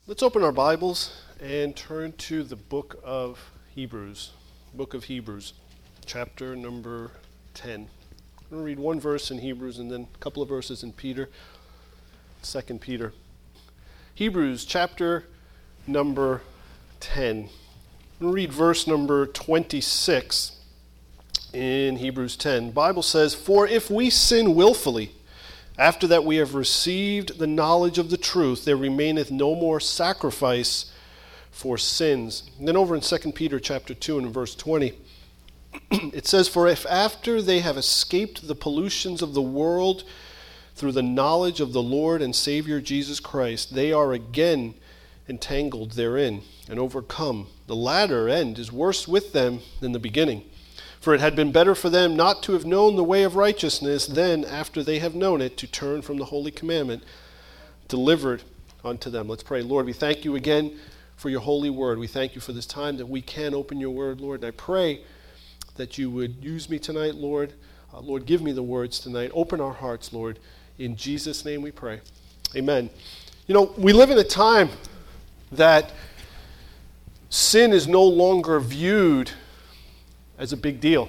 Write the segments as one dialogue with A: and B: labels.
A: Let's open our Bibles and turn to the book of Hebrews. Chapter number 10. I'm going to read one verse in Hebrews and then a couple of verses in Peter, 2 Peter. Hebrews chapter number 10. I'm going to read verse number 26 in Hebrews 10. The Bible says, "For if we sin willfully, after that we have received the knowledge of the truth, there remaineth no more sacrifice for sins." And then over in 2 Peter chapter 2 and verse 20, it says, "For if after they have escaped the pollutions of the world through the knowledge of the Lord and Savior Jesus Christ, they are again entangled therein and overcome, the latter end is worse with them than the beginning. For it had been better for them not to have known the way of righteousness than, after they have known it, to turn from the holy commandment delivered unto them." Let's pray. Lord, we thank you again for your holy word. We thank you for this time that we can open your word, Lord. And I pray that you would use me tonight, Lord. Lord, give me the words tonight. Open our hearts, Lord. In Jesus' name we pray. Amen. You know, we live in a time that sin is no longer viewed as a big deal.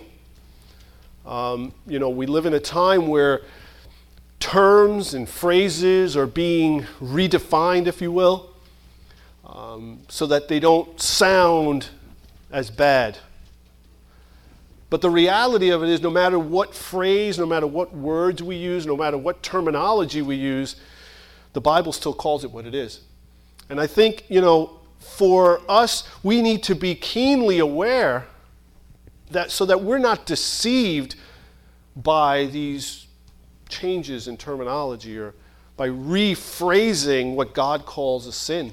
A: We live in a time where terms and phrases are being redefined, if you will, so that they don't sound as bad. But the reality of it is, no matter what phrase, no matter what words we use, no matter what terminology we use, the Bible still calls it what it is. And I think, for us, we need to be keenly aware so that we're not deceived by these changes in terminology or by rephrasing what God calls a sin.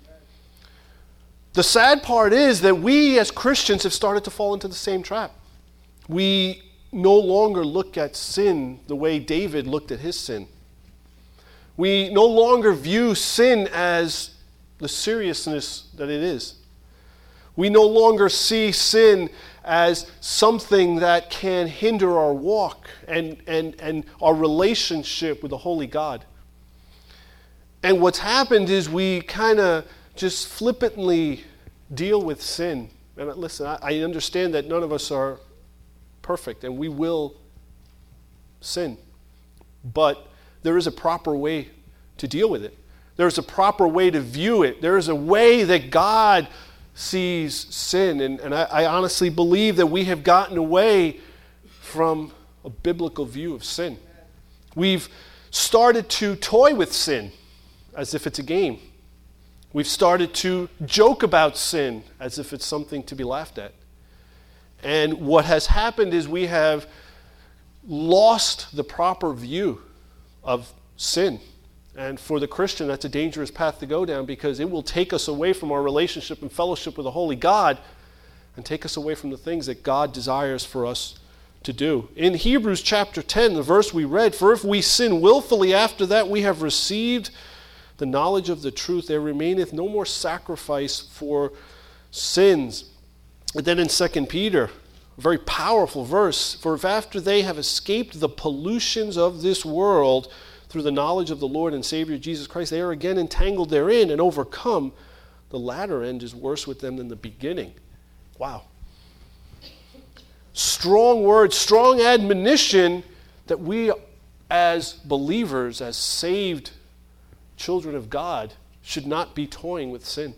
A: The sad part is that we as Christians have started to fall into the same trap. We no longer look at sin the way David looked at his sin. We no longer view sin as the seriousness that it is. We no longer see sin as something that can hinder our walk and our relationship with the Holy God. And what's happened is we kind of just flippantly deal with sin. And listen, I understand that none of us are perfect and we will sin. But there is a proper way to deal with it. There's a proper way to view it. There is a way that God sees sin. And I honestly believe that we have gotten away from a biblical view of sin. We've started to toy with sin as if it's a game. We've started to joke about sin as if it's something to be laughed at. And what has happened is we have lost the proper view of sin. And for the Christian, that's a dangerous path to go down because it will take us away from our relationship and fellowship with the Holy God and take us away from the things that God desires for us to do. In Hebrews chapter 10, the verse we read, "For if we sin willfully, after that we have received the knowledge of the truth, there remaineth no more sacrifice for sins." And then in 2 Peter, a very powerful verse, "For if after they have escaped the pollutions of this world, through the knowledge of the Lord and Savior Jesus Christ, they are again entangled therein and overcome, the latter end is worse with them than the beginning." Wow. Strong word, strong admonition that we as believers, as saved children of God, should not be toying with sin.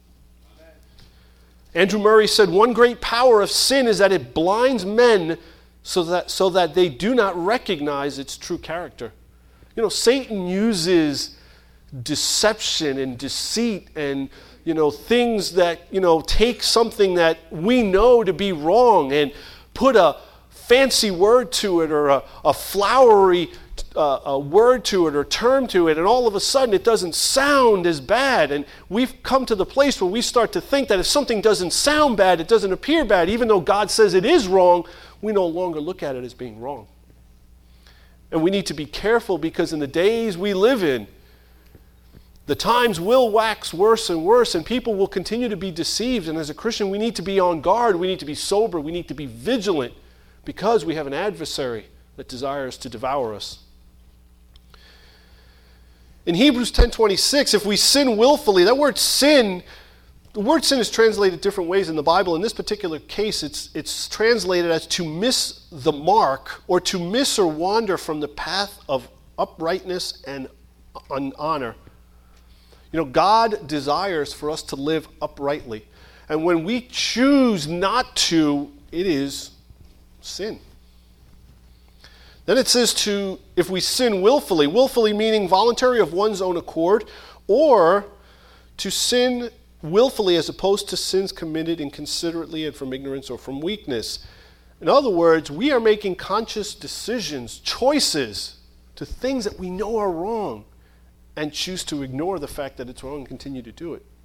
A: Andrew Murray said, "One great power of sin is that it blinds men so that they do not recognize its true character." Satan uses deception and deceit and, things that, take something that we know to be wrong and put a fancy word to it or a flowery a word to it or term to it, and all of a sudden it doesn't sound as bad. And we've come to the place where we start to think that if something doesn't sound bad, it doesn't appear bad, even though God says it is wrong, we no longer look at it as being wrong. And we need to be careful because in the days we live in, the times will wax worse and worse, and people will continue to be deceived. And as a Christian, we need to be on guard. We need to be sober. We need to be vigilant because we have an adversary that desires to devour us. In Hebrews 10:26, if we sin willfully, that word sin, the word sin is translated different ways in the Bible. In this particular case, it's translated as to miss the mark, or to miss or wander from the path of uprightness and honor. You know, God desires for us to live uprightly. And when we choose not to, it is sin. Then it says if we sin willfully, willfully meaning voluntary of one's own accord, or to sin willfully as opposed to sins committed inconsiderately and from ignorance or from weakness. In other words, we are making conscious decisions, choices to things that we know are wrong, and choose to ignore the fact that it's wrong and continue to do it.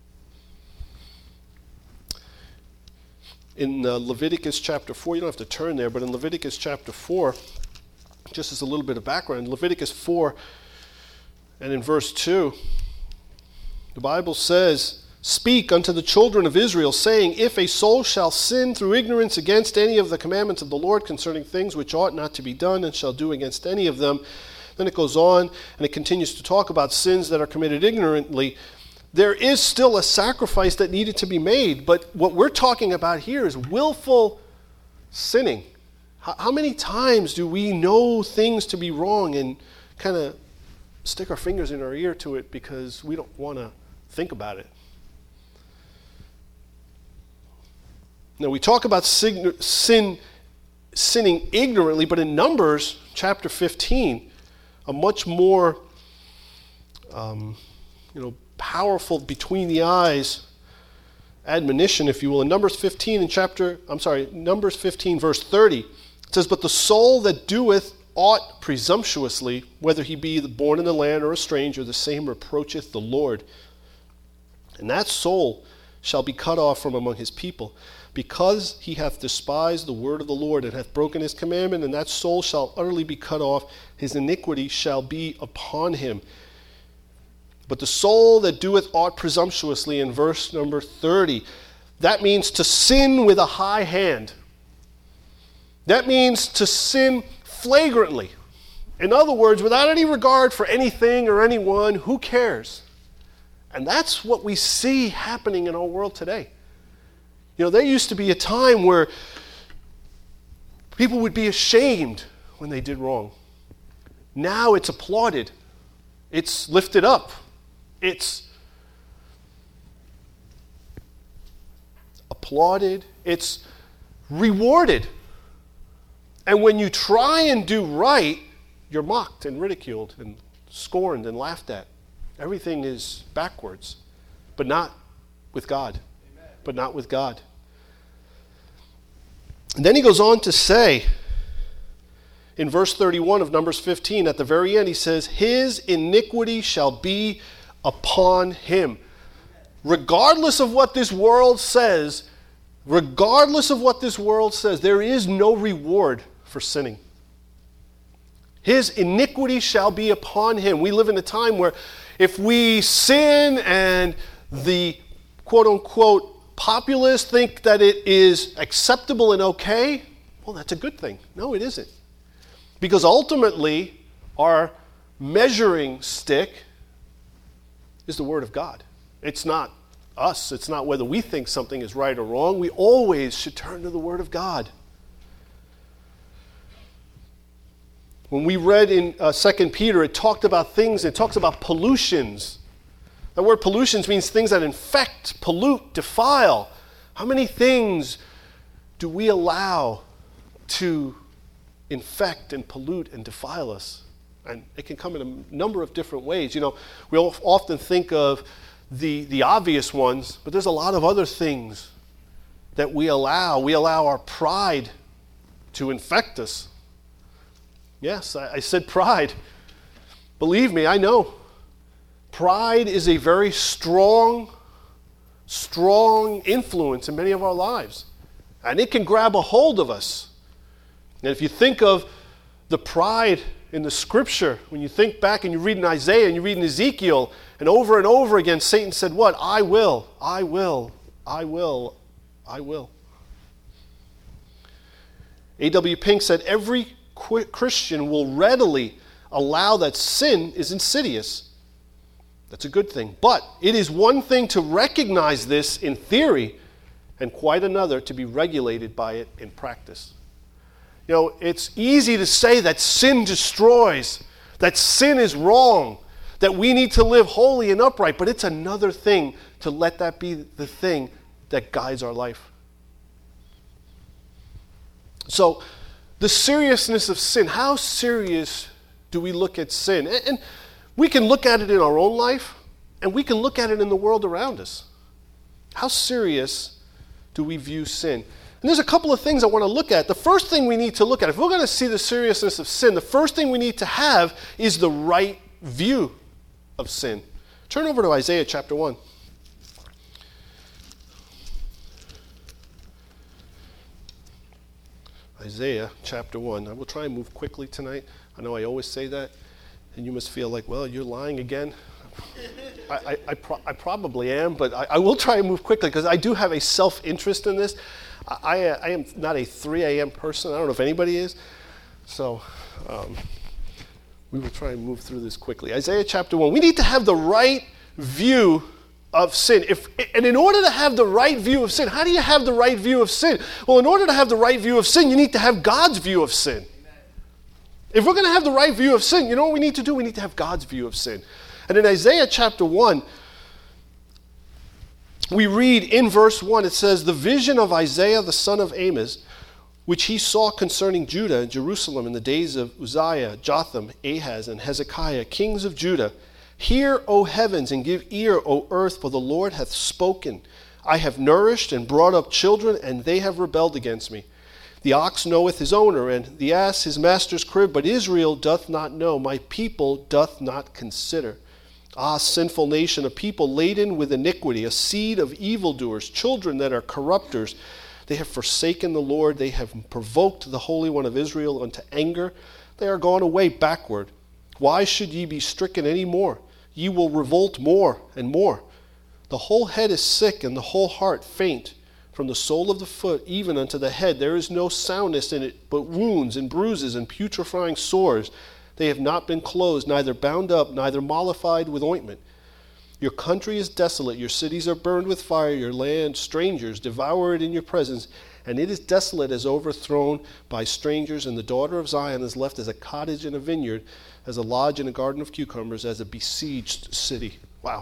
A: In Leviticus chapter 4, you don't have to turn there, but in Leviticus chapter 4, just as a little bit of background, in Leviticus 4 and in verse 2, the Bible says, "Speak unto the children of Israel, saying, If a soul shall sin through ignorance against any of the commandments of the Lord concerning things which ought not to be done, and shall do against any of them," then it goes on and it continues to talk about sins that are committed ignorantly. There is still a sacrifice that needed to be made, but what we're talking about here is willful sinning. How many times do we know things to be wrong and kind of stick our fingers in our ear to it because we don't want to think about it? Now, we talk about sinning ignorantly, but in Numbers chapter 15, a much more powerful between the eyes admonition, if you will. In Numbers 15 verse 30, it says, "But the soul that doeth aught presumptuously, whether he be born in the land or a stranger, the same reproacheth the Lord. And that soul shall be cut off from among his people, because he hath despised the word of the Lord, and hath broken his commandment, and that soul shall utterly be cut off. His iniquity shall be upon him." But the soul that doeth aught presumptuously, in verse number 30, that means to sin with a high hand. That means to sin flagrantly. In other words, without any regard for anything or anyone, who cares? And that's what we see happening in our world today. You know, there used to be a time where people would be ashamed when they did wrong. Now it's applauded. It's lifted up. It's applauded. It's rewarded. And when you try and do right, you're mocked and ridiculed and scorned and laughed at. Everything is backwards, but not with God. Amen. But not with God. And then he goes on to say, in verse 31 of Numbers 15, at the very end, he says, "His iniquity shall be upon him." Regardless of what this world says, there is no reward for sinning. His iniquity shall be upon him. We live in a time where if we sin and the quote-unquote populace think that it is acceptable and okay, well, that's a good thing. No, it isn't. Because ultimately, our measuring stick is the Word of God. It's not us. It's not whether we think something is right or wrong. We always should turn to the Word of God. When we read in 2 Peter, it talked about things, it talks about pollutions. The word pollutions means things that infect, pollute, defile. How many things do we allow to infect and pollute and defile us? And it can come in a number of different ways. You know, we often think of the obvious ones, but there's a lot of other things that we allow. We allow our pride to infect us. Yes, I said pride. Believe me, I know. Pride is a very strong influence in many of our lives. And it can grab a hold of us. And if you think of the pride in the Scripture, when you think back and you read in Isaiah and you read in Ezekiel, and over again, Satan said what? I will, I will, I will, I will. A.W. Pink said, every Christian will readily allow that sin is insidious. That's a good thing. But it is one thing to recognize this in theory and quite another to be regulated by it in practice. You know, it's easy to say that sin destroys, that sin is wrong, that we need to live holy and upright, but it's another thing to let that be the thing that guides our life. So, the seriousness of sin, how serious do we look at sin? And we can look at it in our own life, and we can look at it in the world around us. How serious do we view sin? And there's a couple of things I want to look at. The first thing we need to look at, if we're going to see the seriousness of sin, the first thing we need to have is the right view of sin. Turn over to Isaiah chapter 1. Isaiah chapter 1. I will try and move quickly tonight. I know I always say that, and you must feel like, well, you're lying again. I probably am, but I will try and move quickly because I do have a self-interest in this. I am not a 3 a.m. person. I don't know if anybody is. So we will try and move through this quickly. Isaiah chapter 1. We need to have the right view of sin. And in order to have the right view of sin, how do you have the right view of sin? Well, in order to have the right view of sin, you need to have God's view of sin. If we're going to have the right view of sin, you know what we need to do? We need to have God's view of sin. And in Isaiah chapter 1, we read in verse 1, it says, "The vision of Isaiah the son of Amos, which he saw concerning Judah and Jerusalem in the days of Uzziah, Jotham, Ahaz, and Hezekiah, kings of Judah. Hear, O heavens, and give ear, O earth, for the Lord hath spoken. I have nourished and brought up children, and they have rebelled against me. The ox knoweth his owner, and the ass his master's crib, but Israel doth not know, my people doth not consider. Ah, sinful nation, a people laden with iniquity, a seed of evildoers, children that are corrupters. They have forsaken the Lord, they have provoked the Holy One of Israel unto anger. They are gone away backward. Why should ye be stricken any more? Ye will revolt more and more. The whole head is sick, and the whole heart faint. From the sole of the foot even unto the head there is no soundness in it, but wounds and bruises and putrefying sores. They have not been closed, neither bound up, neither mollified with ointment. Your country is desolate, your cities are burned with fire, your land strangers devour it in your presence, and it is desolate as overthrown by strangers, and the daughter of Zion is left as a cottage in a vineyard, as a lodge in a garden of cucumbers, as a besieged city." Wow.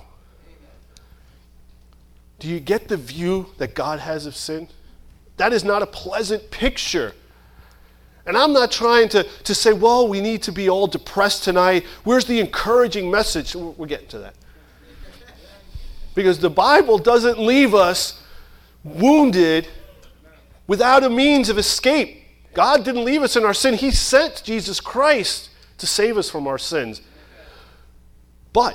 A: Do you get the view that God has of sin? That is not a pleasant picture. And I'm not trying to say, well, we need to be all depressed tonight. Where's the encouraging message? We're getting to that. Because the Bible doesn't leave us wounded without a means of escape. God didn't leave us in our sin. He sent Jesus Christ to save us from our sins. But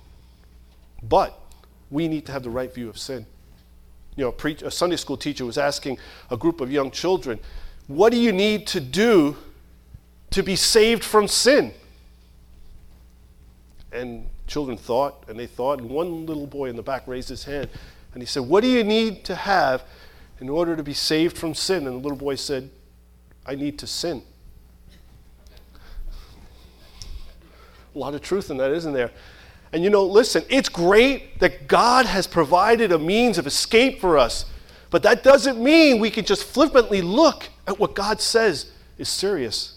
A: we need to have the right view of sin. You know, a Sunday school teacher was asking a group of young children, what do you need to do to be saved from sin? And children thought, and one little boy in the back raised his hand, and he said, what do you need to have in order to be saved from sin? And the little boy said, I need to sin. A lot of truth in that, isn't there? And you know, listen, it's great that God has provided a means of escape for us, but that doesn't mean we can just flippantly look at what God says is serious.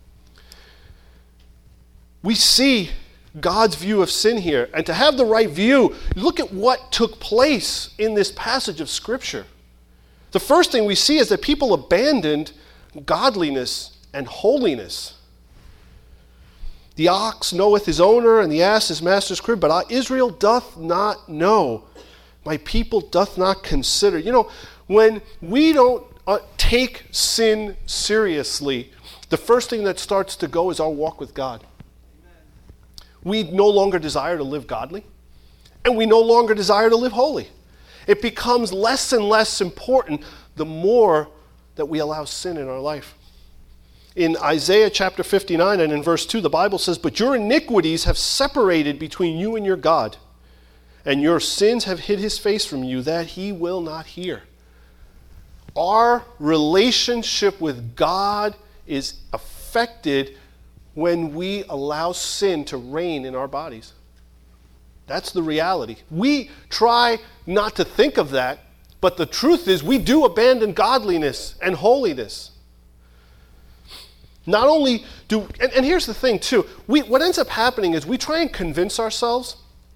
A: We see God's view of sin here, and to have the right view, look at what took place in this passage of Scripture. The first thing we see is that people abandoned godliness and holiness. The ox knoweth his owner, and the ass his master's crib, but Israel doth not know. My people doth not consider. You know, when we don't take sin seriously, the first thing that starts to go is our walk with God. We no longer desire to live godly, and we no longer desire to live holy. It becomes less and less important the more that we allow sin in our life. In Isaiah chapter 59 and in verse 2, the Bible says, but your iniquities have separated between you and your God, and your sins have hid his face from you, that he will not hear. Our relationship with God is affected when we allow sin to reign in our bodies. That's the reality. We try not to think of that, but the truth is we do abandon godliness and holiness. Not only do, and here's the thing too, what ends up happening is we try and convince ourselves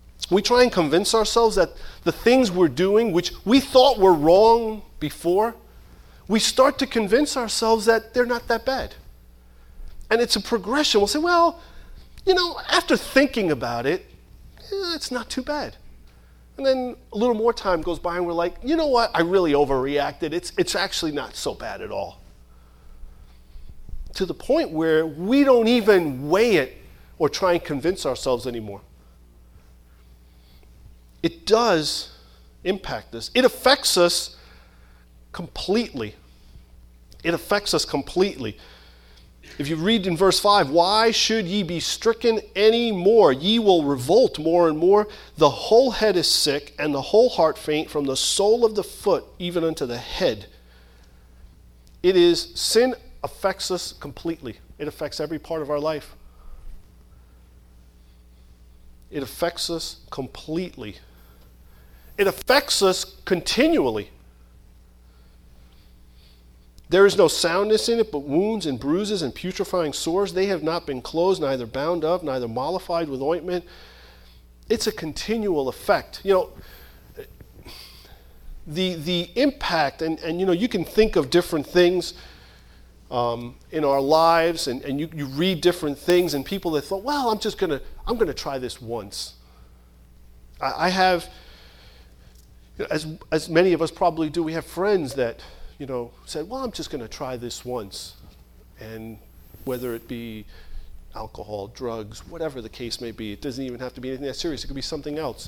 A: that the things we're doing, which we thought were wrong before, we start to convince ourselves that they're not that bad. And it's a progression. We'll say, well, after thinking about it, it's not too bad. And then a little more time goes by and we're like, you know what, I really overreacted. It's actually not so bad at all. To the point where we don't even weigh it or try and convince ourselves anymore. It does impact us. It affects us completely. It affects us completely. If you read in verse 5, why should ye be stricken any more? Ye will revolt more and more. The whole head is sick, and the whole heart faint, from the sole of the foot even unto the head. Sin affects us completely. It affects every part of our life. It affects us completely. It affects us continually. There is no soundness in it, but wounds and bruises and putrefying sores. They have not been closed, neither bound up, neither mollified with ointment. It's a continual effect. The impact, and you can think of different things in our lives, and you read different things, and people that thought, well, I'm gonna try this once. I have, as many of us probably do, we have friends that said, well, I'm just going to try this once. And whether it be alcohol, drugs, whatever the case may be, it doesn't even have to be anything that serious. It could be something else.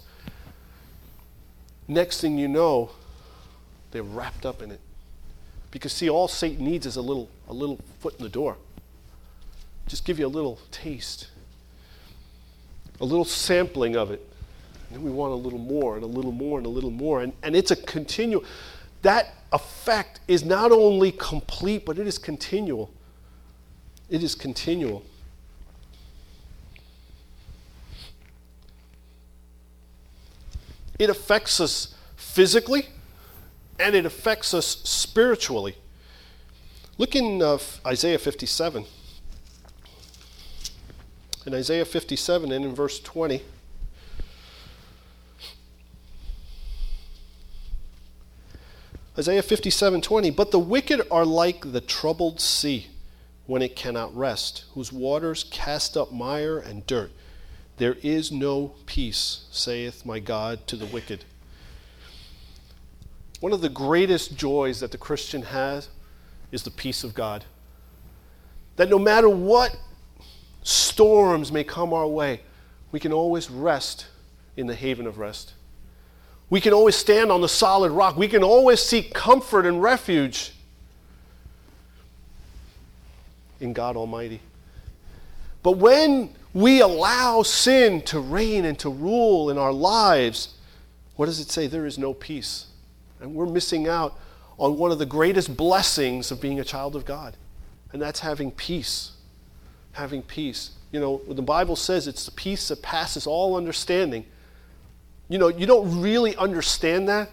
A: Next thing you know, they're wrapped up in it. Because see, all Satan needs is a little foot in the door. Just give you a little taste, a little sampling of it. And then we want a little more and a little more and a little more. And it's a continual. That effect is not only complete, but it is continual. It is continual. It affects us physically, and it affects us spiritually. Look in Isaiah 57. In Isaiah 57 and in verse 20. Isaiah 57:20, but the wicked are like the troubled sea when it cannot rest, whose waters cast up mire and dirt. There is no peace, saith my God, to the wicked. One of the greatest joys that the Christian has is the peace of God. That no matter what storms may come our way, we can always rest in the haven of rest. We can always stand on the solid rock. We can always seek comfort and refuge in God Almighty. But when we allow sin to reign and to rule in our lives, what does it say? There is no peace. And we're missing out on one of the greatest blessings of being a child of God. And that's having peace. Having peace. The Bible says it's the peace that passes all understanding. You don't really understand that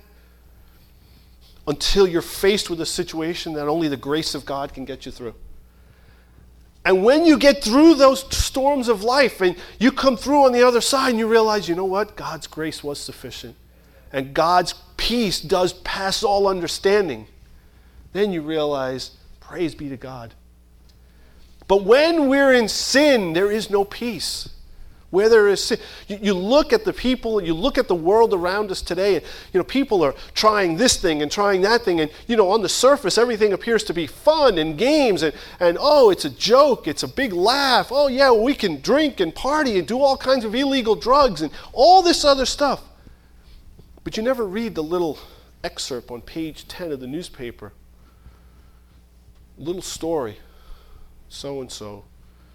A: until you're faced with a situation that only the grace of God can get you through. And when you get through those storms of life and you come through on the other side and you realize, you know what? God's grace was sufficient. And God's peace does pass all understanding. Then you realize, praise be to God. But when we're in sin, there is no peace. Where there is sin, you look at the people, you look at the world around us today, and people are trying this thing and trying that thing, and on the surface everything appears to be fun and games, and oh, it's a joke, it's a big laugh. Oh yeah, well, we can drink and party and do all kinds of illegal drugs and all this other stuff. But you never read the little excerpt on page 10 of the newspaper. Little story. So and so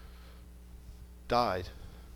A: died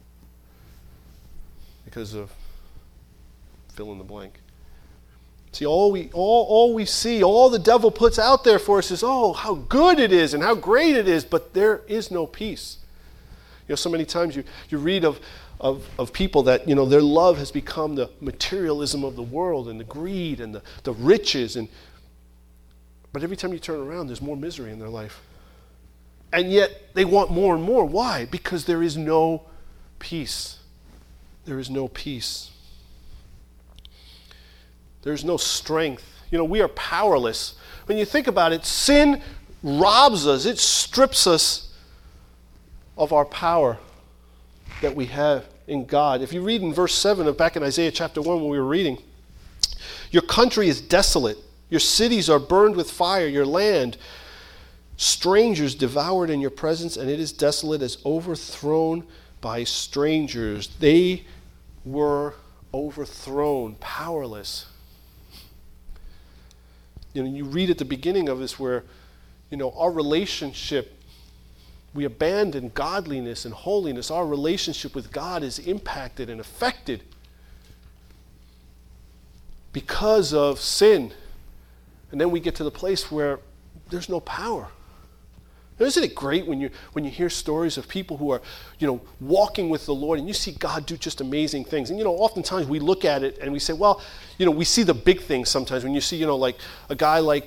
A: because of fill in the blank. See, all we see, all the devil puts out there for us is, oh, how good it is and how great it is, but there is no peace. So many times you read of of people that, their love has become the materialism of the world and the greed and the riches. But every time you turn around, there's more misery in their life. And yet they want more and more. Why? Because there is no peace. There is no peace. There's no strength. We are powerless. When you think about it, sin robs us. It strips us of our power that we have in God. If you read in verse 7 back in Isaiah chapter 1 when we were reading, your country is desolate. Your cities are burned with fire. Your land, strangers devoured in your presence, and it is desolate as overthrown by strangers. They were overthrown, powerless. You read at the beginning of this where, our relationship, we abandon godliness and holiness. Our relationship with God is impacted and affected because of sin. And then we get to the place where there's no power. Now, isn't it great when you hear stories of people who are, walking with the Lord and you see God do just amazing things? And, oftentimes we look at it and we say, well, we see the big things sometimes. When you see, like a guy like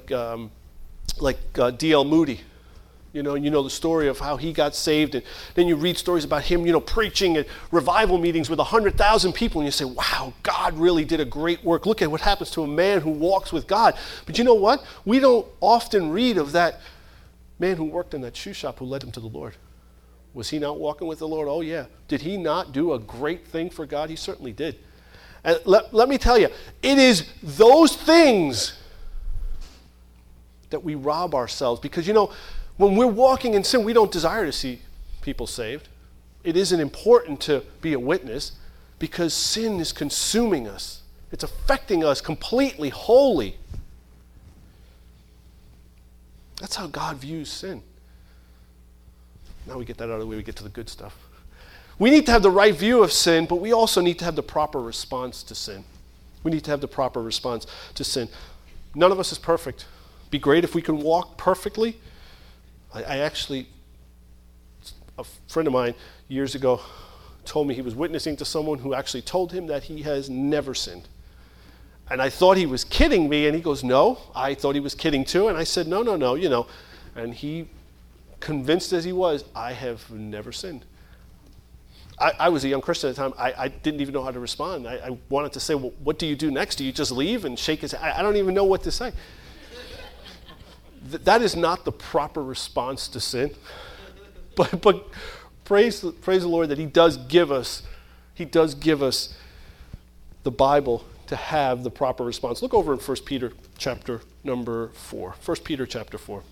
A: D.L. Moody, the story of how he got saved. And then you read stories about him, preaching at revival meetings with 100,000 people. And you say, wow, God really did a great work. Look at what happens to a man who walks with God. But you know what? We don't often read of that man who worked in that shoe shop who led him to the Lord. Was he not walking with the Lord? Oh, yeah. Did he not do a great thing for God? He certainly did. And let me tell you, it is those things that we rob ourselves. Because, when we're walking in sin, we don't desire to see people saved. It isn't important to be a witness because sin is consuming us. It's affecting us completely, wholly. That's how God views sin. Now we get that out of the way, we get to the good stuff. We need to have the right view of sin, but we also need to have the proper response to sin. We need to have the proper response to sin. None of us is perfect. It'd be great if we can walk perfectly. I actually, a friend of mine years ago told me he was witnessing to someone who actually told him that he has never sinned. And I thought he was kidding me, and he goes, no, I thought he was kidding too. And I said, no, and he, convinced as he was, I have never sinned. I was a young Christian at the time. I didn't even know how to respond. I wanted to say, well, what do you do next? Do you just leave and shake his hand? I don't even know what to say. That is not the proper response to sin. But praise the Lord that He does give us the Bible to have the proper response. Look over in 1 Peter chapter number 4. 1 Peter chapter 4.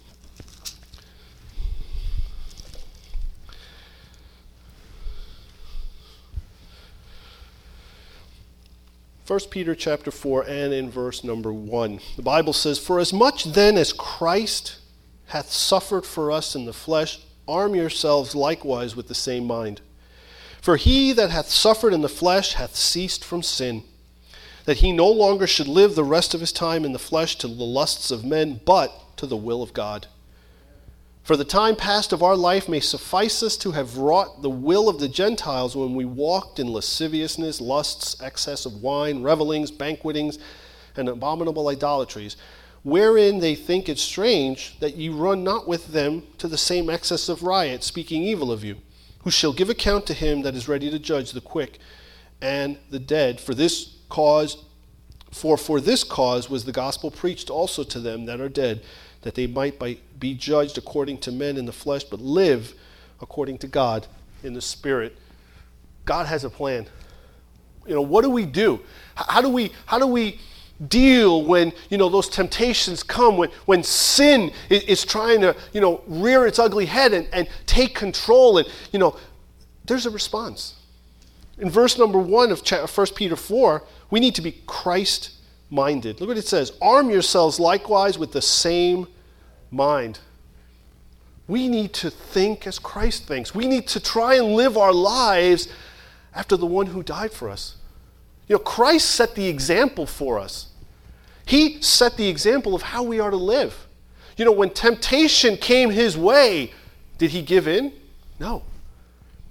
A: First Peter chapter 4 and in verse number 1. The Bible says, for as much then as Christ hath suffered for us in the flesh, arm yourselves likewise with the same mind. For he that hath suffered in the flesh hath ceased from sin, that he no longer should live the rest of his time in the flesh to the lusts of men, but to the will of God. For the time past of our life may suffice us to have wrought the will of the Gentiles when we walked in lasciviousness, lusts, excess of wine, revelings, banquetings, and abominable idolatries, wherein they think it strange that ye run not with them to the same excess of riot, speaking evil of you, who shall give account to him that is ready to judge the quick and the dead. For this cause was the gospel preached also to them that are dead, that they might be judged according to men in the flesh, but live according to God in the Spirit. God has a plan. What do we do? How do we deal when those temptations come, when sin is trying to rear its ugly head and take control? And there's a response. In verse number 1 of 1 Peter 4, we need to be Christ-minded. Look what it says. Arm yourselves likewise with the same mind. We need to think as Christ thinks. We need to try and live our lives after the one who died for us. Christ set the example for us. He set the example of how we are to live. When temptation came his way, did he give in? No.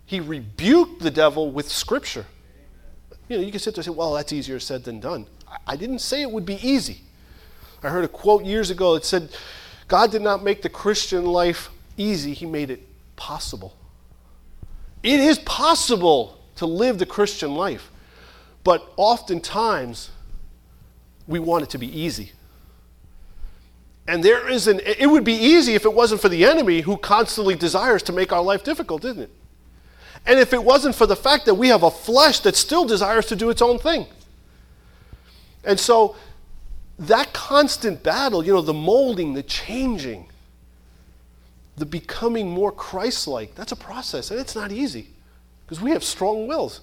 A: He rebuked the devil with Scripture. You know, you can sit there and say, well, that's easier said than done. I didn't say it would be easy. I heard a quote years ago that said, God did not make the Christian life easy, he made it possible. It is possible to live the Christian life, but oftentimes we want it to be easy. And it would be easy if it wasn't for the enemy who constantly desires to make our life difficult, isn't it? And if it wasn't for the fact that we have a flesh that still desires to do its own thing. And so that constant battle, the molding, the changing, the becoming more Christ-like, that's a process, and it's not easy because we have strong wills.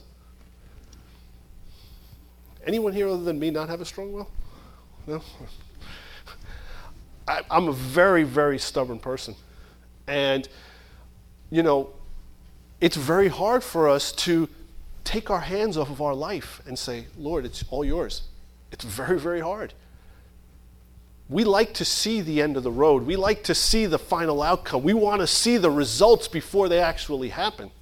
A: Anyone here other than me not have a strong will? No? I'm a very, very stubborn person. And, it's very hard for us to take our hands off of our life and say, Lord, it's all yours. It's very, very hard. We like to see the end of the road. We like to see the final outcome. We want to see the results before they actually happen.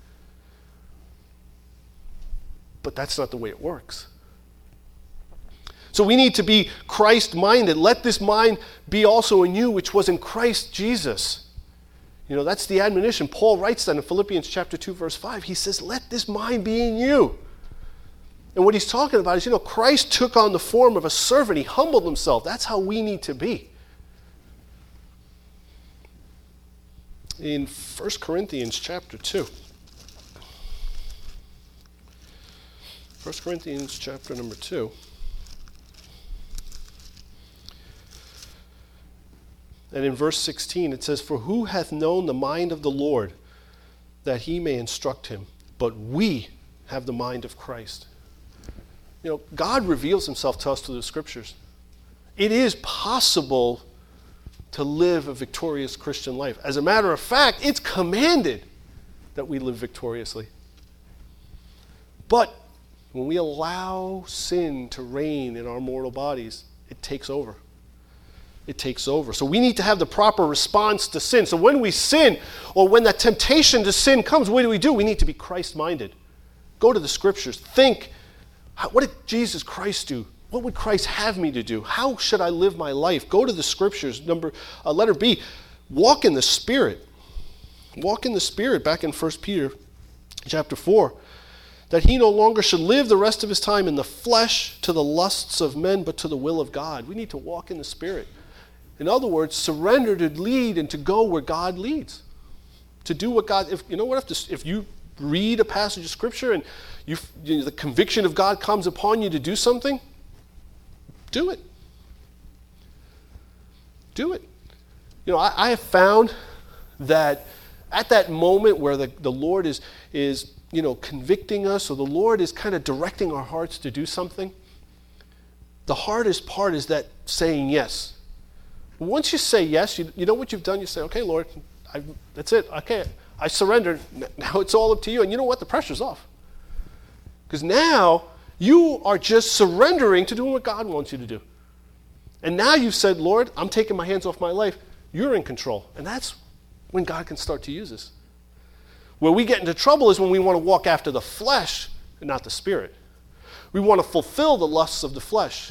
A: But that's not the way it works. So we need to be Christ-minded. Let this mind be also in you, which was in Christ Jesus. That's the admonition. Paul writes that in Philippians chapter 2, verse 5. He says, let this mind be in you. And what he's talking about is, Christ took on the form of a servant. He humbled himself. That's how we need to be. In 1 Corinthians chapter 2. 1 Corinthians chapter number 2. And in verse 16 it says, for who hath known the mind of the Lord, that he may instruct him? But we have the mind of Christ. God reveals himself to us through the Scriptures. It is possible to live a victorious Christian life. As a matter of fact, it's commanded that we live victoriously. But when we allow sin to reign in our mortal bodies, it takes over. It takes over. So we need to have the proper response to sin. So when we sin, or when that temptation to sin comes, what do? We need to be Christ-minded. Go to the Scriptures. Think, what did Jesus Christ do? What would Christ have me to do? How should I live my life? Go to the Scriptures. Letter B, walk in the Spirit. Walk in the Spirit, back in 1 Peter chapter 4. That he no longer should live the rest of his time in the flesh to the lusts of men, but to the will of God. We need to walk in the Spirit. In other words, surrender to lead and to go where God leads. To do what God, if you read a passage of Scripture and the conviction of God comes upon you to do something, do it. Do it. I have found that at that moment where the Lord is convicting us, or the Lord is kind of directing our hearts to do something, the hardest part is that saying yes. Once you say yes, you know what you've done? You say, okay, Lord, that's it. Okay, I surrender. Now it's all up to you. And you know what? The pressure's off. Because now you are just surrendering to doing what God wants you to do. And now you've said, Lord, I'm taking my hands off my life. You're in control. And that's when God can start to use us. Where we get into trouble is when we want to walk after the flesh and not the Spirit. We want to fulfill the lusts of the flesh.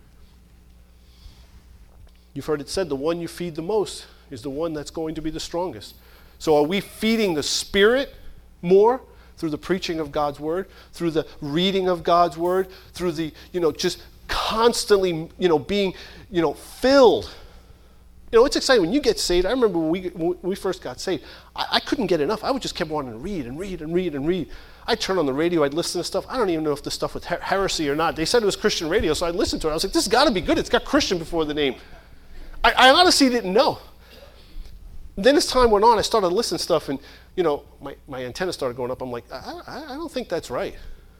A: You've heard it said, the one you feed the most is the one that's going to be the strongest. So are we feeding the Spirit more through the preaching of God's Word, through the reading of God's Word, through the, just constantly, being, filled? It's exciting. When you get saved, I remember when we first got saved, I couldn't get enough. I would just keep wanting to read and read and read and read. I'd turn on the radio, I'd listen to stuff. I don't even know if the stuff was heresy or not. They said it was Christian radio, so I'd listen to it. I was like, this has got to be good. It's got Christian before the name. I honestly didn't know. Then as time went on, I started listening to stuff, and, my antenna started going up. I'm like, I don't think that's right.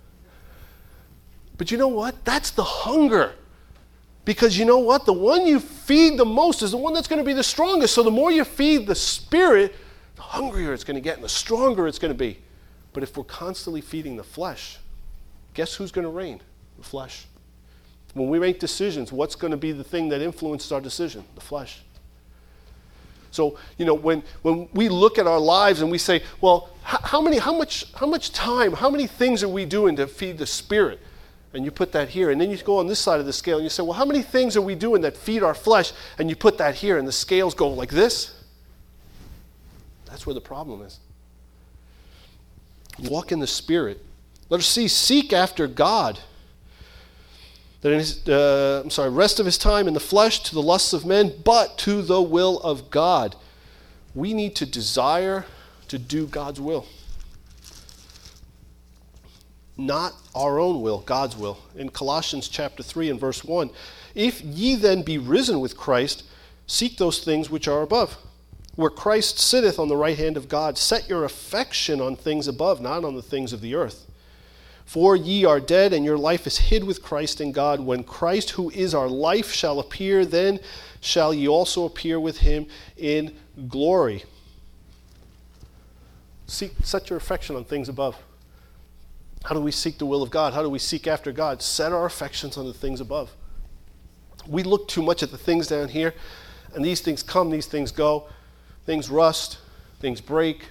A: But you know what? That's the hunger. Because you know what? The one you feed the most is the one that's going to be the strongest. So the more you feed the Spirit, the hungrier it's going to get and the stronger it's going to be. But if we're constantly feeding the flesh, guess who's going to reign? The flesh. When we make decisions, what's going to be the thing that influences our decision? The flesh. So, when we look at our lives and we say, well, how much time, how many things are we doing to feed the Spirit? And you put that here. And then you go on this side of the scale and you say, well, how many things are we doing that feed our flesh? And you put that here and the scales go like this. That's where the problem is. Walk in the Spirit. Let us seek after God. That in his, rest of his time in the flesh to the lusts of men, but to the will of God. We need to desire to do God's will. Not our own will, God's will. In Colossians chapter 3 and verse 1, if ye then be risen with Christ, seek those things which are above, where Christ sitteth on the right hand of God. Set your affection on things above, not on the things of the earth. For ye are dead, and your life is hid with Christ in God. When Christ, who is our life, shall appear, then shall ye also appear with him in glory. Set your affection on things above. How do we seek the will of God? How do we seek after God? Set our affections on the things above. We look too much at the things down here, and these things come, these things go. Things rust, things break.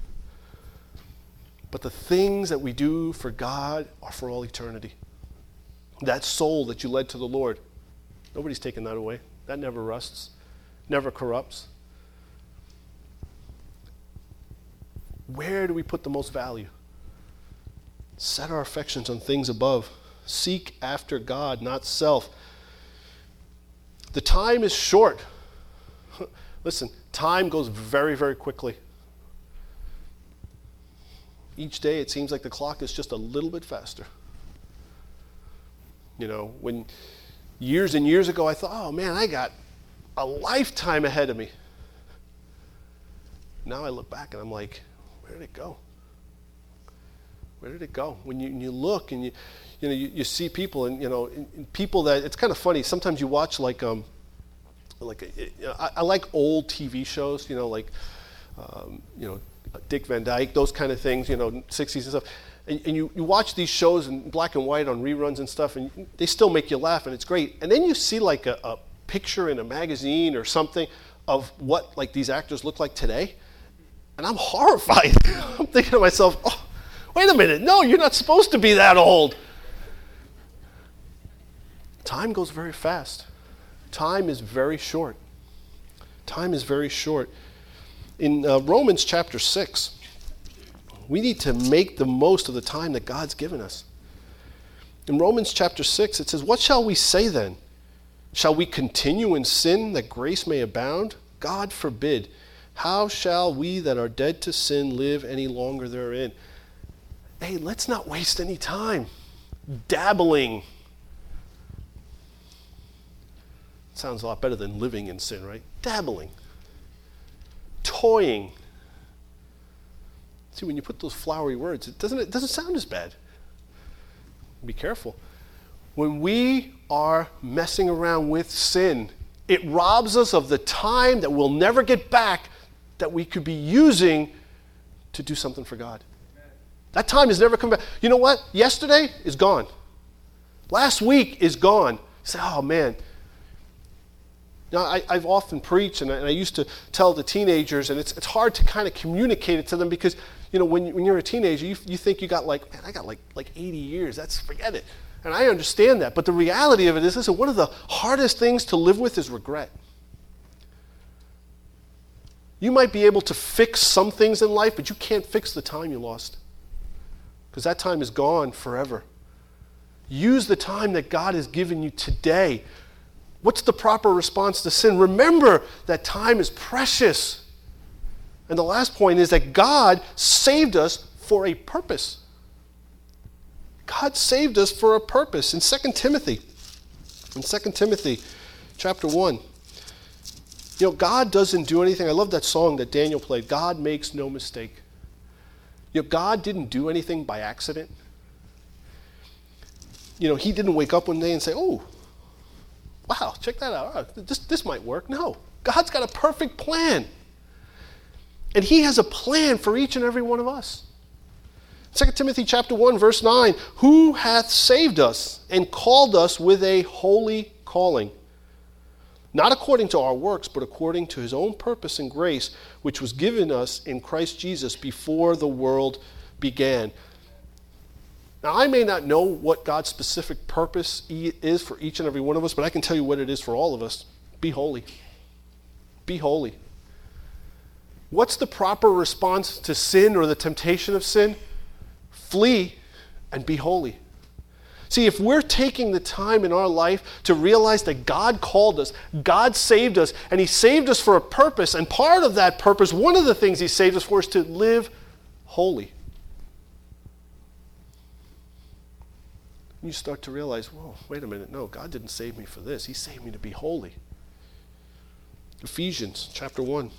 A: But the things that we do for God are for all eternity. That soul that you led to the Lord, nobody's taken that away. That never rusts, never corrupts. Where do we put the most value? Set our affections on things above. Seek after God, not self. The time is short. Listen, time goes very, very quickly. Each day it seems like the clock is just a little bit faster. When years and years ago I thought, oh man, I got a lifetime ahead of me. Now I look back and I'm like, where did it go? Where did it go? When you look and you see people and people that, it's kind of funny. Sometimes you watch I like old TV shows, Dick Van Dyke, those kind of things, 60s and stuff. And you watch these shows in black and white on reruns and stuff, and they still make you laugh, and it's great. And then you see like a picture in a magazine or something of what like these actors look like today, and I'm horrified. I'm thinking to myself, oh, wait a minute, no, you're not supposed to be that old. Time goes very fast. Time is very short. Time is very short. In Romans chapter 6, we need to make the most of the time that God's given us. In Romans chapter 6, it says, what shall we say then? Shall we continue in sin that grace may abound? God forbid. How shall we that are dead to sin live any longer therein? Hey, let's not waste any time dabbling. Sounds a lot better than living in sin, right? Dabbling. Toying. See, when you put those flowery words, it doesn't sound as bad. Be careful. When we are messing around with sin, it robs us of the time that we'll never get back that we could be using to do something for God. That time has never come back. You know what? Yesterday is gone. Last week is gone. You say, oh man. Now, I've often preached, and I used to tell the teenagers, and it's hard to kind of communicate it to them because, when you're a teenager, you think you got I got like 80 years. Forget it. And I understand that. But the reality of it is, listen, one of the hardest things to live with is regret. You might be able to fix some things in life, but you can't fix the time you lost. Because that time is gone forever. Use the time that God has given you today. What's the proper response to sin? Remember that time is precious. And the last point is that God saved us for a purpose. God saved us for a purpose. In 2 Timothy chapter 1, God doesn't do anything. I love that song that Daniel played. God makes no mistake. God didn't do anything by accident. He didn't wake up one day and say, oh, wow, check that out. This might work. No, God's got a perfect plan. And he has a plan for each and every one of us. 2 Timothy chapter 1, verse 9, who hath saved us and called us with a holy calling, not according to our works, but according to his own purpose and grace, which was given us in Christ Jesus before the world began. Now, I may not know what God's specific purpose is for each and every one of us, but I can tell you what it is for all of us. Be holy. Be holy. What's the proper response to sin or the temptation of sin? Flee and be holy. See, if we're taking the time in our life to realize that God called us, God saved us, and he saved us for a purpose, and part of that purpose, one of the things he saved us for, is to live holy. You start to realize, whoa, wait a minute, no, God didn't save me for this. He saved me to be holy. Ephesians chapter 1.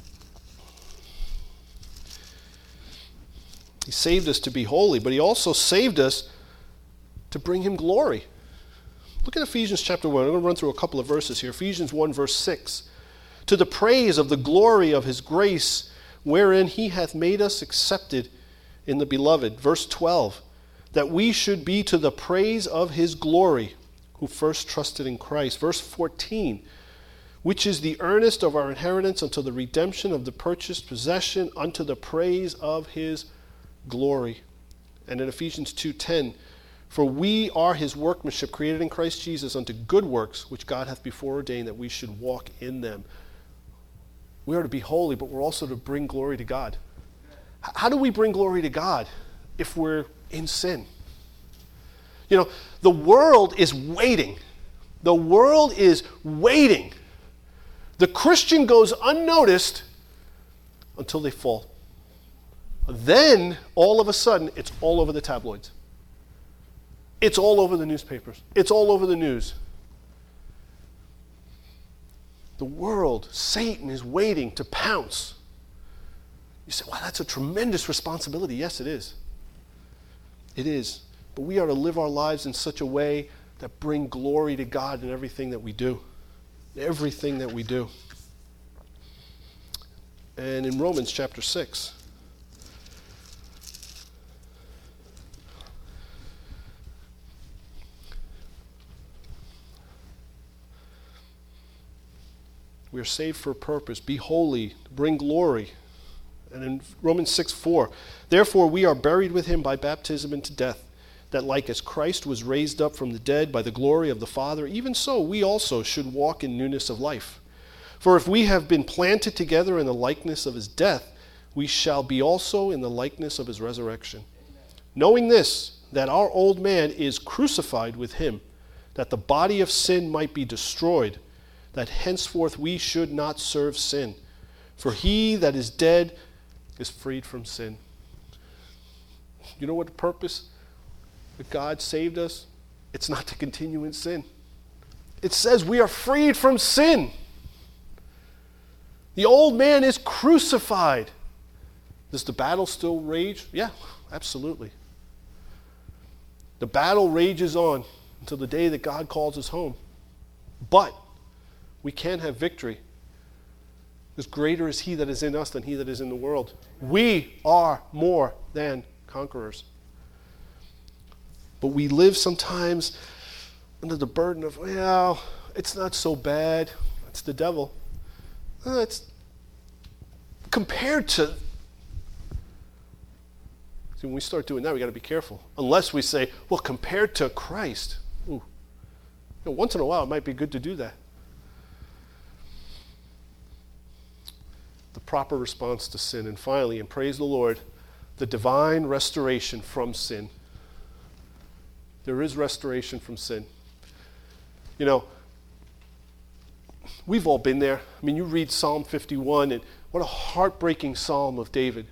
A: He saved us to be holy, but he also saved us to bring him glory. Look at Ephesians chapter 1. I'm going to run through a couple of verses here. Ephesians 1 verse 6. To the praise of the glory of his grace, wherein he hath made us accepted in the beloved. Verse 12. That we should be to the praise of his glory, who first trusted in Christ. Verse 14, which is the earnest of our inheritance unto the redemption of the purchased possession, unto the praise of his glory. And in Ephesians 2:10, for we are his workmanship, created in Christ Jesus unto good works, which God hath before ordained that we should walk in them. We are to be holy, but we're also to bring glory to God. How do we bring glory to God if we're in sin? You know, the world is waiting. The world is waiting. The Christian goes unnoticed until they fall. Then, all of a sudden, it's all over the tabloids. It's all over the newspapers. It's all over the news. The world, Satan, is waiting to pounce. You say, wow, that's a tremendous responsibility. Yes, it is. It is. But we are to live our lives in such a way that bring glory to God in everything that we do. Everything that we do. And in Romans chapter 6, we are saved for a purpose. Be holy, bring glory. And in Romans 6:4, therefore we are buried with him by baptism into death, that like as Christ was raised up from the dead by the glory of the Father, even so we also should walk in newness of life. For if we have been planted together in the likeness of his death, we shall be also in the likeness of his resurrection. Amen. Knowing this, that our old man is crucified with him, that the body of sin might be destroyed, that henceforth we should not serve sin. For he that is dead is freed from sin. You know what the purpose that God saved us? It's not to continue in sin. It says we are freed from sin. The old man is crucified. Does the battle still rage? Yeah, absolutely. The battle rages on until the day that God calls us home. But we can have victory, because greater is he that is in us than he that is in the world. We are more than conquerors. But we live sometimes under the burden of, well, it's not so bad. It's the devil. It's compared to... See, when we start doing that, we got to be careful. Unless we say, well, compared to Christ. Ooh. You know, once in a while, it might be good to do that. The proper response to sin. And finally, and praise the Lord, the divine restoration from sin. There is restoration from sin. You know, we've all been there. I mean, you read Psalm 51, and what a heartbreaking psalm of David.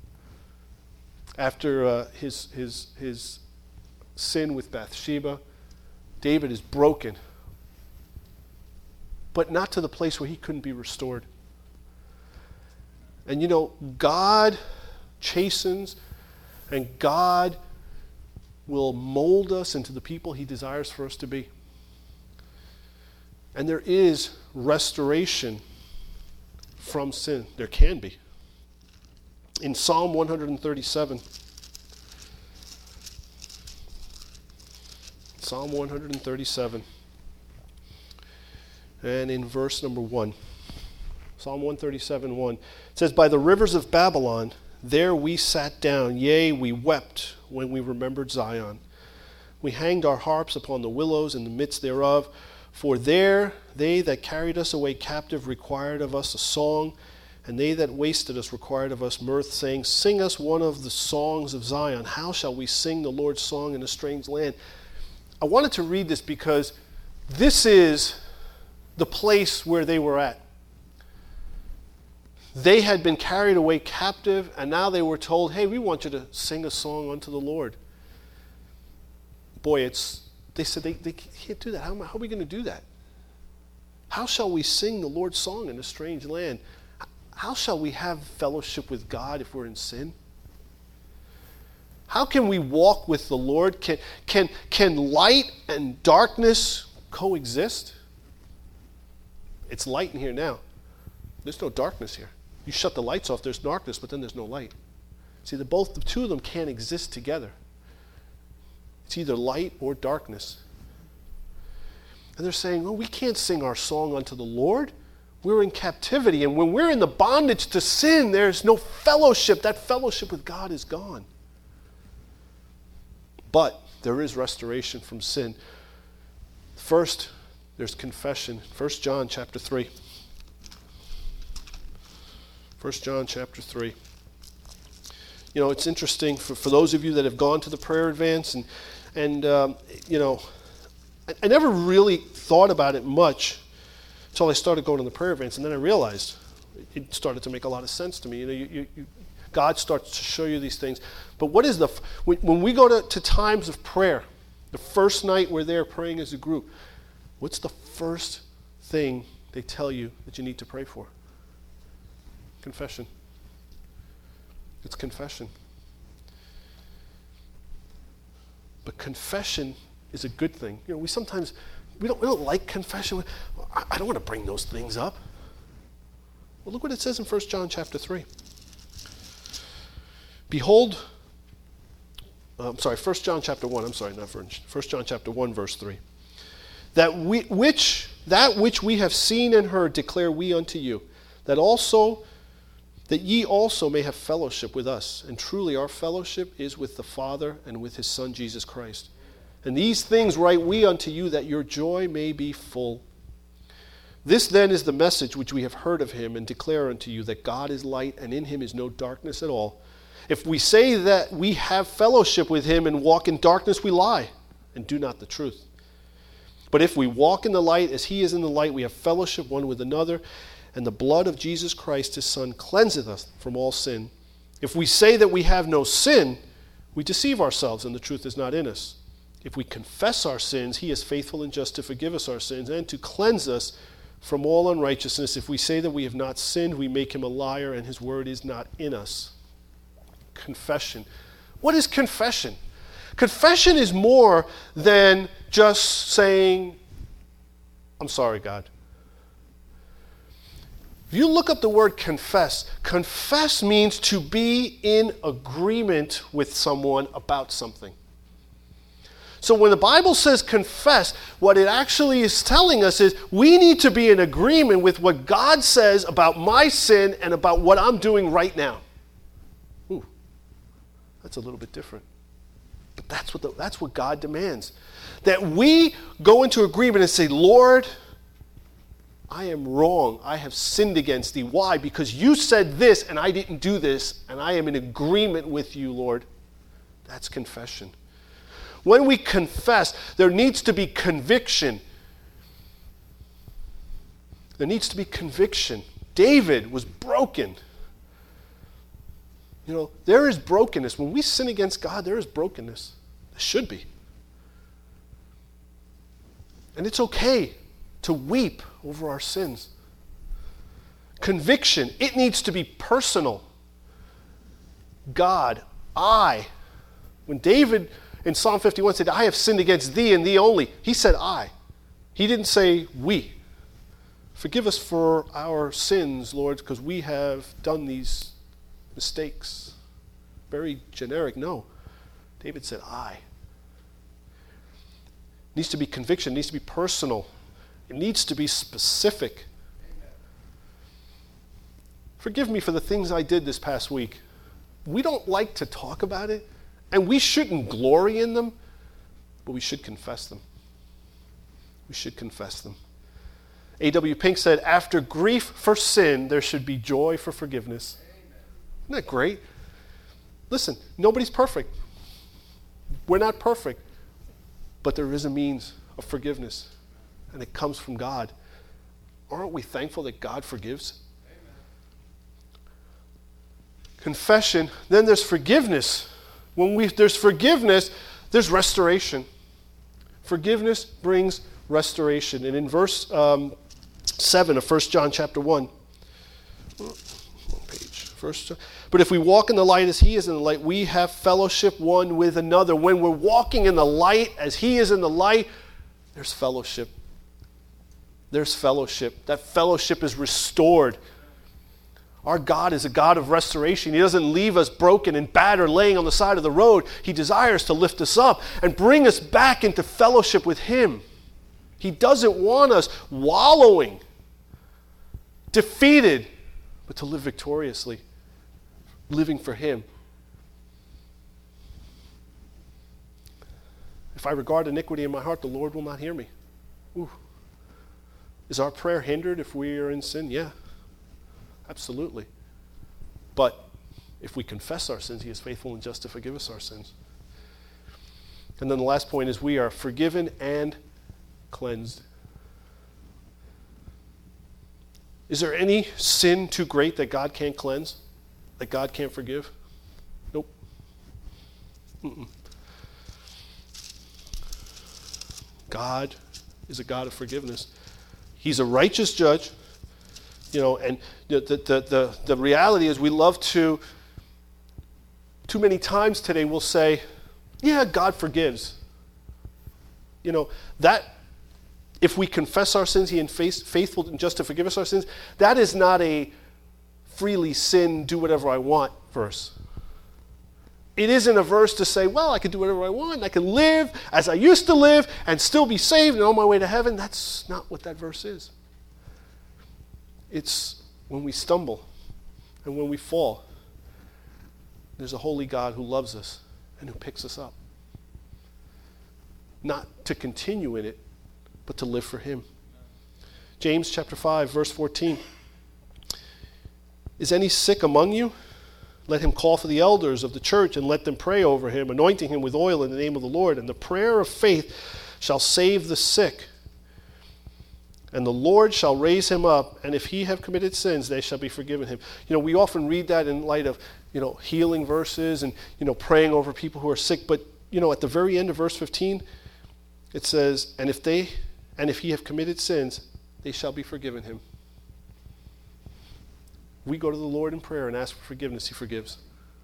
A: After his sin with Bathsheba, David is broken, but not to the place where he couldn't be restored. And you know, God chastens, and God will mold us into the people he desires for us to be. And there is restoration from sin. There can be. In Psalm 137, Psalm 137, and in verse number 1. Psalm 137:1. It says, "By the rivers of Babylon, there we sat down, yea, we wept when we remembered Zion. We hanged our harps upon the willows in the midst thereof, for there they that carried us away captive required of us a song, and they that wasted us required of us mirth, saying, Sing us one of the songs of Zion. How shall we sing the Lord's song in a strange land?" I wanted to read this because this is the place where they were at. They had been carried away captive, and now they were told, hey, we want you to sing a song unto the Lord. Boy, they said they can't do that. How are we going to do that? How shall we sing the Lord's song in a strange land? How shall we have fellowship with God if we're in sin? How can we walk with the Lord? Can light and darkness coexist? It's light in here now. There's no darkness here. You shut the lights off, there's darkness, but then there's no light. See, the two of them can't exist together. It's either light or darkness. And they're saying, oh, we can't sing our song unto the Lord. We're in captivity, and when we're in the bondage to sin, there's no fellowship. That fellowship with God is gone. But there is restoration from sin. First, there's confession. 1 John chapter 3. 1 John chapter 3. You know, it's interesting for those of you that have gone to the prayer advance, and you know, I never really thought about it much until I started going to the prayer advance, and then I realized it started to make a lot of sense to me. You know, God starts to show you these things. But what is when we go to times of prayer, the first night we're there praying as a group, what's the first thing they tell you that you need to pray for? Confession. It's confession. But confession is a good thing. You know, we don't like confession. I don't want to bring those things up. Well, look what it says in 1 John chapter 3. Behold, 1 John chapter 1, not 1 John chapter 1, verse 3. That which we have seen and heard declare we unto you, that ye also may have fellowship with us. And truly our fellowship is with the Father and with his Son Jesus Christ. And these things write we unto you, that your joy may be full. This then is the message which we have heard of him, and declare unto you, that God is light, and in him is no darkness at all. If we say that we have fellowship with him and walk in darkness, we lie, and do not the truth. But if we walk in the light as he is in the light, we have fellowship one with another, and the blood of Jesus Christ, his Son, cleanseth us from all sin. If we say that we have no sin, we deceive ourselves, and the truth is not in us. If we confess our sins, he is faithful and just to forgive us our sins and to cleanse us from all unrighteousness. If we say that we have not sinned, we make him a liar, and his word is not in us. Confession. What is confession? Confession is more than just saying, I'm sorry, God. If you look up the word confess means to be in agreement with someone about something. So when the Bible says confess, what it actually is telling us is we need to be in agreement with what God says about my sin and about what I'm doing right now. Ooh, that's a little bit different. But that's what God demands. That we go into agreement and say, Lord, I am wrong. I have sinned against thee. Why? Because you said this and I didn't do this, and I am in agreement with you, Lord. That's confession. When we confess, there needs to be conviction. There needs to be conviction. David was broken. You know, there is brokenness. When we sin against God, there is brokenness. There should be. And it's okay to weep over our sins. Conviction, it needs to be personal. God, when David in Psalm 51 said, I have sinned against thee and thee only, he said I. He didn't say we. Forgive us for our sins, Lord, because we have done these mistakes. Very generic. No. David said I. It needs to be conviction. It needs to be personal. It needs to be specific. Forgive me for the things I did this past week. We don't like to talk about it, and we shouldn't glory in them, but we should confess them. We should confess them. A.W. Pink said, after grief for sin, there should be joy for forgiveness. Isn't that great? Listen, nobody's perfect. We're not perfect. But there is a means of forgiveness, and it comes from God. Aren't we thankful that God forgives? Confession, then there's forgiveness. When there's forgiveness, there's restoration. Forgiveness brings restoration. And in verse 7 of 1 John chapter 1, but if we walk in the light as he is in the light, we have fellowship one with another. When we're walking in the light as he is in the light, there's fellowship. There's fellowship. That fellowship is restored. Our God is a God of restoration. He doesn't leave us broken and battered laying on the side of the road. He desires to lift us up and bring us back into fellowship with him. He doesn't want us wallowing, defeated, but to live victoriously, living for him. If I regard iniquity in my heart, the Lord will not hear me. Ooh. Is our prayer hindered if we are in sin? Yeah, absolutely. But if we confess our sins, he is faithful and just to forgive us our sins. And then the last point is we are forgiven and cleansed. Is there any sin too great that God can't cleanse? That God can't forgive? Nope. Mm-mm. God is a God of forgiveness. He's a righteous judge. And the reality is we love to, too many times today we'll say, yeah, God forgives. That if we confess our sins, he is faithful and just to forgive us our sins, that is not a freely sin, do whatever I want verse. It isn't a verse to say, well, I can do whatever I want, I can live as I used to live and still be saved and on my way to heaven. That's not what that verse is. It's when we stumble and when we fall, there's a holy God who loves us and who picks us up. Not to continue in it, but to live for him. James chapter 5, verse 14. Is any sick among you? Let him call for the elders of the church and let them pray over him, anointing him with oil in the name of the Lord. And the prayer of faith shall save the sick. And the Lord shall raise him up, and if he have committed sins, they shall be forgiven him. We often read that in light of, healing verses and, praying over people who are sick. But, at the very end of verse 15, it says, and if he have committed sins, they shall be forgiven him. We go to the Lord in prayer and ask for forgiveness, he forgives.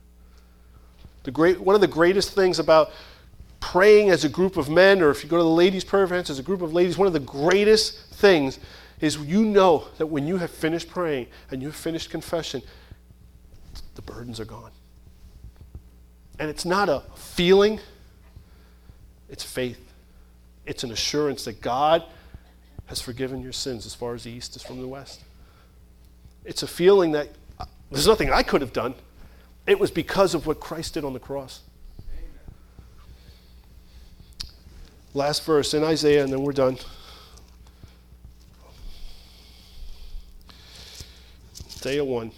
A: One of the greatest things about praying as a group of men, or if you go to the ladies' prayer events as a group of ladies, one of the greatest things is that when you have finished praying and you have finished confession, the burdens are gone. And it's not a feeling, it's faith. It's an assurance that God has forgiven your sins as far as the east is from the west. It's a feeling that there's nothing I could have done. It was because of what Christ did on the cross. Amen. Last verse in Isaiah, and then we're done. Isaiah 1,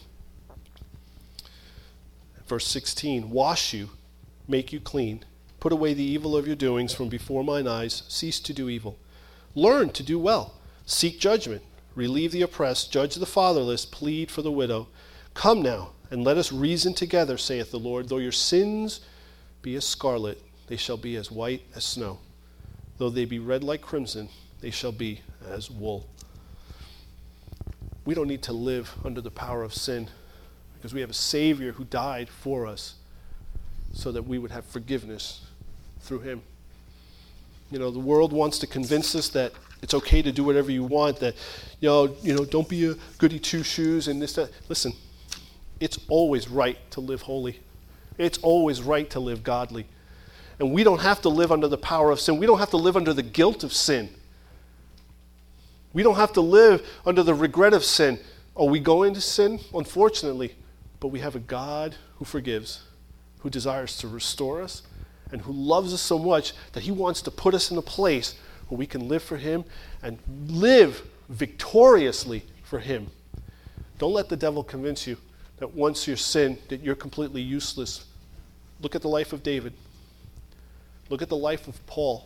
A: verse 16. Wash you, make you clean. Put away the evil of your doings from before mine eyes. Cease to do evil. Learn to do well. Seek judgment. Relieve the oppressed. Judge the fatherless. Plead for the widow. Come now, and let us reason together, saith the Lord. Though your sins be as scarlet, they shall be as white as snow. Though they be red like crimson, they shall be as wool. We don't need to live under the power of sin because we have a Savior who died for us so that we would have forgiveness through him. The world wants to convince us that it's okay to do whatever you want, that, don't be a goody two-shoes and this, that. Listen, it's always right to live holy. It's always right to live godly. And we don't have to live under the power of sin. We don't have to live under the guilt of sin. We don't have to live under the regret of sin. Are we going to sin? Unfortunately. But we have a God who forgives, who desires to restore us, and who loves us so much that he wants to put us in a place where we can live for him and live victoriously for him. Don't let the devil convince you that once you're sin, that you're completely useless. Look at the life of David. Look at the life of Paul.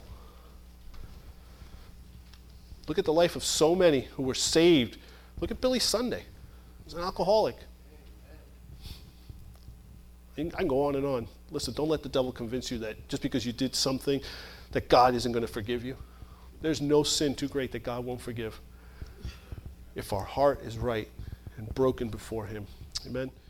A: Look at the life of so many who were saved. Look at Billy Sunday. He's an alcoholic. I can go on and on. Listen, don't let the devil convince you that just because you did something that God isn't going to forgive you. There's no sin too great that God won't forgive if our heart is right and broken before him. Amen.